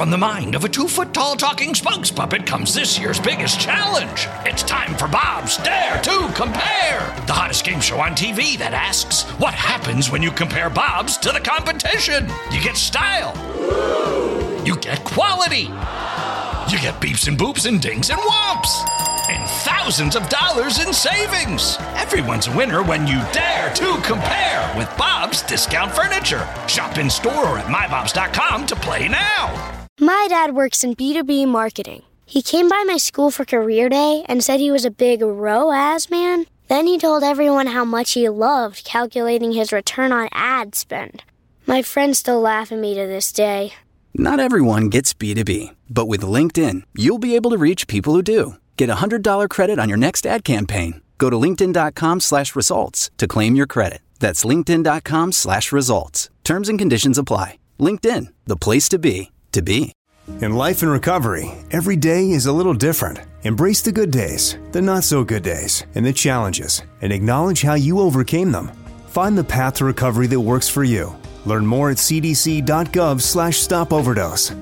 From the mind of a 2-foot-tall talking spokes puppet comes this year's biggest challenge. It's time for Bob's Dare to Compare, the hottest game show on TV that asks, what happens when you compare Bob's to the competition? You get style. You get quality. You get beeps and boops and dings and whomps. And thousands of dollars in savings. Everyone's a winner when you dare to compare with Bob's Discount Furniture. Shop in store or at mybobs.com to play now. My dad works in B2B marketing. He came by my school for career day and said he was a big ROAS man. Then he told everyone how much he loved calculating his return on ad spend. My friends still laugh at me to this day. Not everyone gets B2B, but with LinkedIn, you'll be able to reach people who do. Get a $100 credit on your next ad campaign. Go to linkedin.com/results to claim your credit. That's linkedin.com/results. Terms and conditions apply. LinkedIn, the place to be, to be. In life and recovery, every day is a little different. Embrace the good days, the not so good days, and the challenges, and acknowledge how you overcame them. Find the path to recovery that works for you. Learn more at cdc.gov/stopoverdose.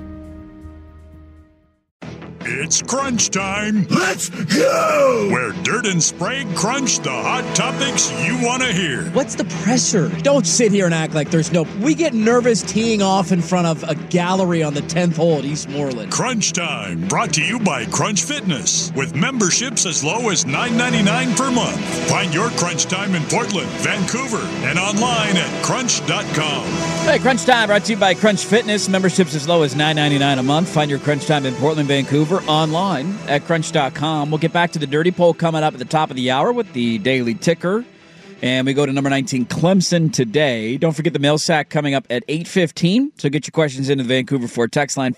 It's crunch time. Let's go! Where Dirt and Sprague crunch the hot topics you want to hear. What's the pressure? Don't sit here and act like there's no... We get nervous teeing off in front of a gallery on the 10th hole at Eastmoreland. Crunch time, brought to you by Crunch Fitness, with memberships as low as $9.99 per month. Find your Crunch Time in Portland, Vancouver, and online at crunch.com. Hey, Crunch Time brought to you by Crunch Fitness. Memberships as low as $9.99 a month. Find your Crunch Time in Portland, Vancouver, online at crunch.com. We'll get back to the Dirty Poll coming up at the top of the hour with the Daily Ticker. And we go to number 19, Clemson today. Don't forget the mail sack coming up at 8:15. So get your questions into the Vancouver Ford text line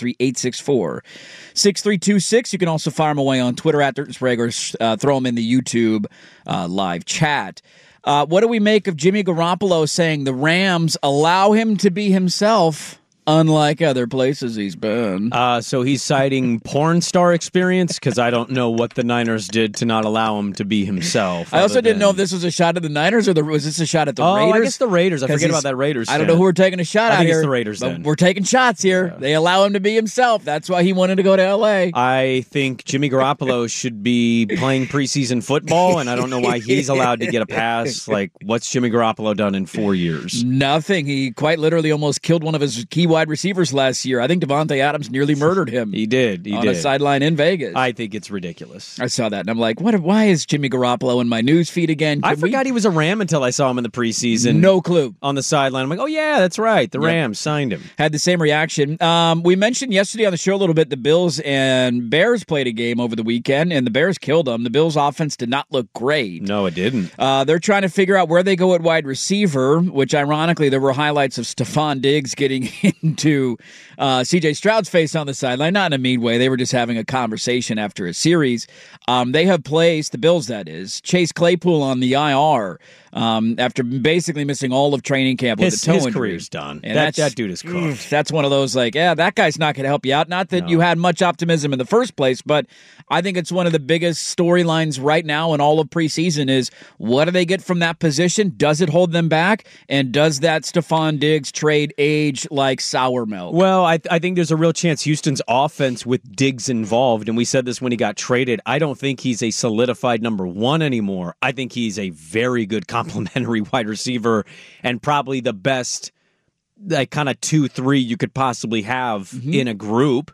503-864-6326. You can also fire them away on Twitter at Dirt and Sprague or throw them in the YouTube live chat. What do we make of Jimmy Garoppolo saying the Rams allow him to be himself, unlike other places he's been? So he's citing porn star experience, because I don't know what the Niners did to not allow him to be himself. I also didn't know if this was a shot at the Niners or was this a shot at the Raiders? I guess the Raiders. I forget about that Raiders. I don't know who we're taking a shot at here. I think it's the Raiders then. We're taking shots here. Yeah. They allow him to be himself. That's why he wanted to go to L.A. I think Jimmy Garoppolo should be playing preseason football, and I don't know why he's allowed to get a pass. Like, what's Jimmy Garoppolo done in 4 years? Nothing. He quite literally almost killed one of his key wide receivers last year. I think Devontae Adams nearly murdered him. He did. On a sideline in Vegas. I think it's ridiculous. I saw that, and I'm like, why is Jimmy Garoppolo in my news feed again? I forgot he was a Ram until I saw him in the preseason. No clue. On the sideline. I'm like, oh, yeah, that's right. The Rams signed him. Had the same reaction. We mentioned yesterday on the show a little bit the Bills and Bears played a game over the weekend, and the Bears killed them. The Bills' offense did not look great. No, it didn't. They're trying to figure out where they go at wide receiver, which ironically there were highlights of Stephon Diggs getting into C.J. Stroud's face on the sideline, not in a mean way. They were just having a conversation after a series. They have placed, the Bills that is, Chase Claypool on the IR after basically missing all of training camp with a toe injury. His career's done. And that dude is cooked. That's one of those like, that guy's not going to help you out. Not that you had much optimism in the first place, but I think it's one of the biggest storylines right now in all of preseason is what do they get from that position? Does it hold them back? And does that Stephon Diggs trade age like sour milk? Well, I think there's a real chance Houston's offense with Diggs involved, and we said this when he got traded, I don't think he's a solidified number one anymore. I think he's a very good complementary wide receiver and probably the best like kind of 2-3 you could possibly have in a group.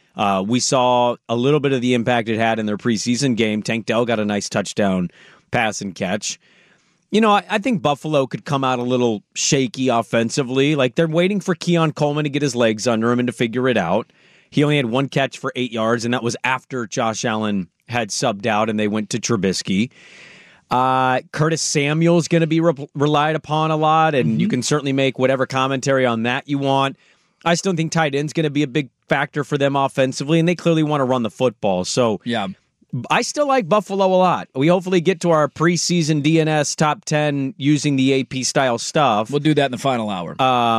We saw a little bit of the impact it had in their preseason game. Tank Dell got a nice touchdown pass and catch. You know, I think Buffalo could come out a little shaky offensively. Like, they're waiting for Keon Coleman to get his legs under him and to figure it out. He only had one catch for 8 yards, and that was after Josh Allen had subbed out and they went to Trubisky. Curtis Samuel's going to be relied upon a lot, and you can certainly make whatever commentary on that you want. I still think tight end's going to be a big factor for them offensively, and they clearly want to run the football. So, yeah, I still like Buffalo a lot. We hopefully get to our preseason DNS top 10 using the AP style stuff. We'll do that in the final hour.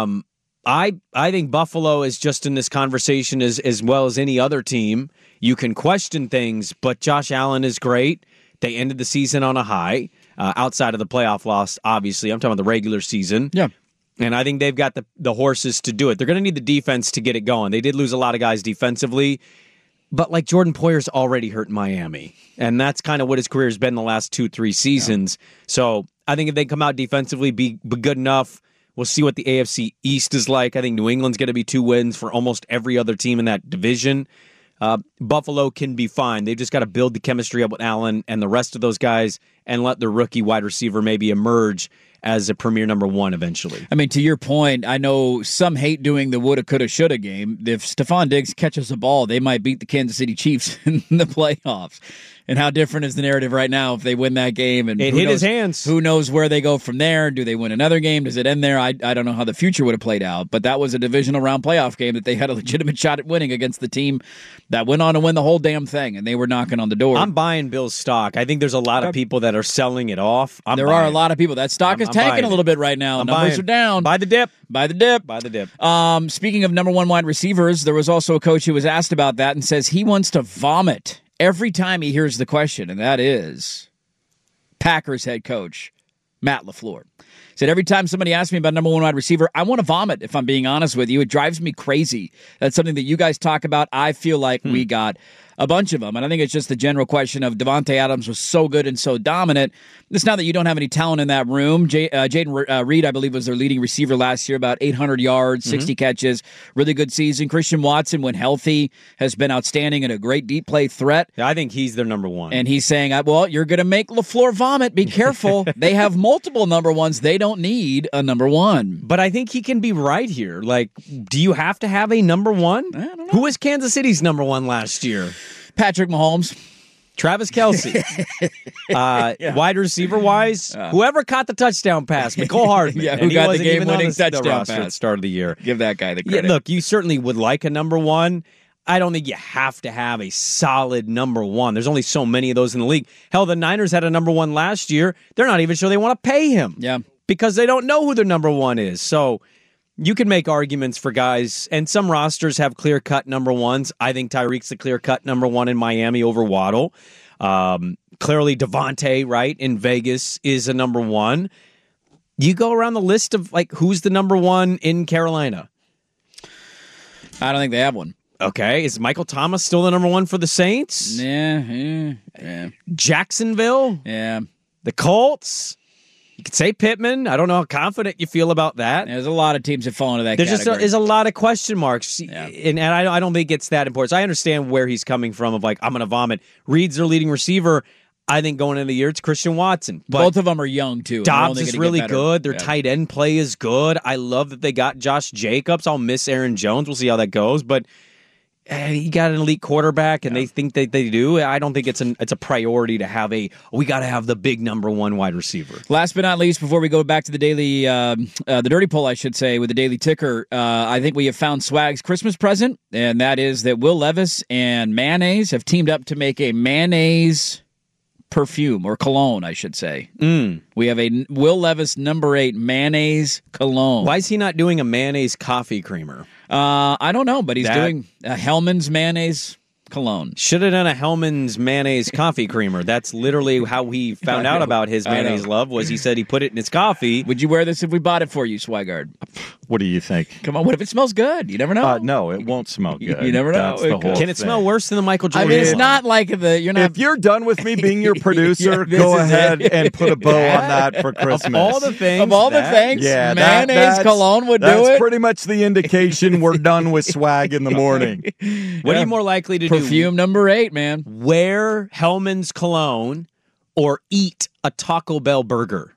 I think Buffalo is just in this conversation as well as any other team. You can question things, but Josh Allen is great. They ended the season on a high, outside of the playoff loss, obviously. I'm talking about the regular season. Yeah. And I think they've got the horses to do it. They're going to need the defense to get it going. They did lose a lot of guys defensively, but like Jordan Poyer's already hurt Miami. And that's kind of what his career has been the last 2-3 seasons. Yeah. So I think if they come out defensively, be good enough, we'll see what the AFC East is like. I think New England's going to be 2 wins for almost every other team in that division. Buffalo can be fine. They've just got to build the chemistry up with Allen and the rest of those guys and let the rookie wide receiver maybe emerge as a premier number 1 eventually. I mean, to your point, I know some hate doing the woulda, coulda, shoulda game. If Stephon Diggs catches a ball, they might beat the Kansas City Chiefs in the playoffs. And how different is the narrative right now if they win that game? And it hit his hands. Who knows where they go from there? Do they win another game? Does it end there? I don't know how the future would have played out. But that was a divisional round playoff game that they had a legitimate shot at winning against the team that went on to win the whole damn thing. And they were knocking on the door. I'm buying Bill's stock. I think there's a lot of people that are selling it off. There are a lot of people. That stock is tanking a little bit right now. Numbers are down. Buy the dip. Buy the dip. Buy the dip. Speaking of number 1 wide receivers, there was also a coach who was asked about that and says he wants to vomit every time he hears the question, and that is Packers head coach Matt LaFleur. Said every time somebody asks me about number 1 wide receiver, I want to vomit, if I'm being honest with you. It drives me crazy. That's something that you guys talk about. I feel like we got a bunch of them, and I think it's just the general question of Devontae Adams was so good and so dominant. It's not that you don't have any talent in that room. Jaden Reed, I believe, was their leading receiver last year, about 800 yards, 60 catches, really good season. Christian Watson, when healthy, has been outstanding and a great deep play threat. Yeah, I think he's their number 1. And he's saying, well, you're going to make LaFleur vomit. Be careful. They have multiple number 1s. They don't need a number 1. But I think he can be right here. Like, do you have to have a number 1? I don't know. Who was Kansas City's number 1 last year? Patrick Mahomes. Travis Kelce. Wide receiver-wise, whoever caught the touchdown pass, Mecole Hardman. Who got the game-winning touchdown pass at the start of the year. Give that guy the credit. Yeah, look, you certainly would like a number 1. I don't think you have to have a solid number 1. There's only so many of those in the league. Hell, the Niners had a number 1 last year. They're not even sure they want to pay him. Yeah. Because they don't know who their number 1 is. So you can make arguments for guys, and some rosters have clear-cut number 1s. I think Tyreek's the clear-cut number 1 in Miami over Waddle. Clearly, Devontae, right, in Vegas is a number 1. You go around the list of, like, who's the number 1 in Carolina? I don't think they have one. Okay, is Michael Thomas still the number 1 for the Saints? Yeah. Jacksonville? Yeah. The Colts? You could say Pittman. I don't know how confident you feel about that. There's a lot of teams that fall into that category. There's a lot of question marks, and I don't think it's that important. So I understand where he's coming from of like, I'm going to vomit. Reed's their leading receiver. I think going into the year, it's Christian Watson. But both of them are young, too. Dobbs is really good. Their tight end play is good. I love that they got Josh Jacobs. I'll miss Aaron Jones. We'll see how that goes. But you got an elite quarterback, and they think that they do. I don't think it's a priority to have we got to have the big number 1 wide receiver. Last but not least, before we go back to the daily, the dirty poll, I should say, with the daily ticker, I think we have found Swag's Christmas present, and that is that Will Levis and mayonnaise have teamed up to make a mayonnaise perfume, or cologne, I should say. We have a Will Levis number 8 mayonnaise cologne. Why is he not doing a mayonnaise coffee creamer? I don't know, but he's doing a Hellman's mayonnaise cologne. Should have done a Hellman's mayonnaise coffee creamer. That's literally how he found out about his mayonnaise love, was he said he put it in his coffee. Would you wear this if we bought it for you, Swigard? What do you think? Come on, what if it smells good? You never know. No, it won't smell good. You never know. Can it smell worse than the Michael Jordan? I mean, it's not like you're not. If you're done with me being your producer, go ahead and put a bow on that for Christmas. Of all the things, mayonnaise cologne would do it. That's pretty much the indication we're done with swag in the morning. What are you more likely to do? Perfume number 8, man. Wear Hellman's cologne or eat a Taco Bell burger?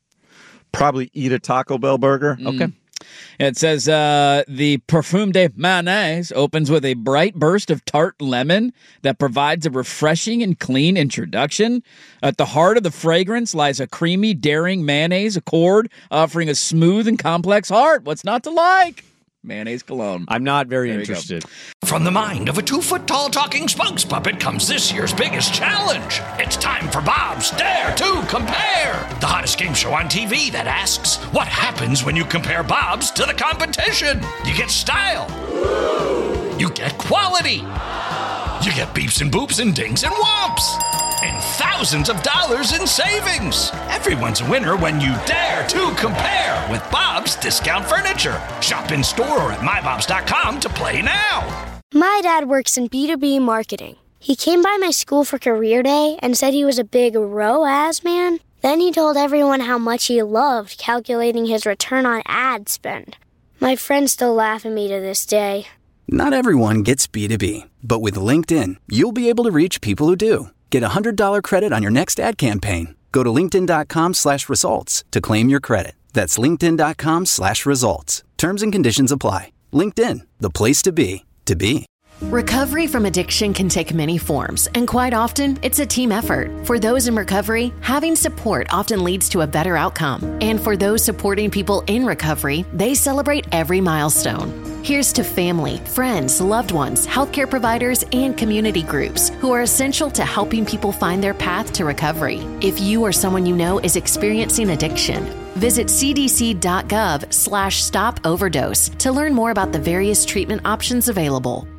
Probably eat a Taco Bell burger. Okay. It says the Parfum de Mayonnaise opens with a bright burst of tart lemon that provides a refreshing and clean introduction. At the heart of the fragrance lies a creamy, daring mayonnaise accord offering a smooth and complex heart. What's not to like? Mayonnaise cologne. I'm not very interested. From the mind of a 2-foot-tall talking spokes puppet comes this year's biggest challenge. It's time for Bob's Dare to Compare, the hottest game show on TV that asks, what happens when you compare Bob's to the competition? You get style. You get quality. You get beeps and boops and dings and whomps. And thousands of dollars in savings. Everyone's a winner when you dare to compare with Bob's Discount Furniture. Shop in store or at mybobs.com to play now. My dad works in B2B marketing. He came by my school for career day and said he was a big ROAS man. Then he told everyone how much he loved calculating his return on ad spend. My friends still laugh at me to this day. Not everyone gets B2B, but with LinkedIn, you'll be able to reach people who do. Get a $100 credit on your next ad campaign. Go to linkedin.com/results to claim your credit. That's linkedin.com/results. Terms and conditions apply. LinkedIn, the place to be, to be. Recovery from addiction can take many forms, and quite often, it's a team effort. For those in recovery, having support often leads to a better outcome. And for those supporting people in recovery, they celebrate every milestone. Here's to family, friends, loved ones, healthcare providers, and community groups who are essential to helping people find their path to recovery. If you or someone you know is experiencing addiction, visit cdc.gov/stop overdose to learn more about the various treatment options available.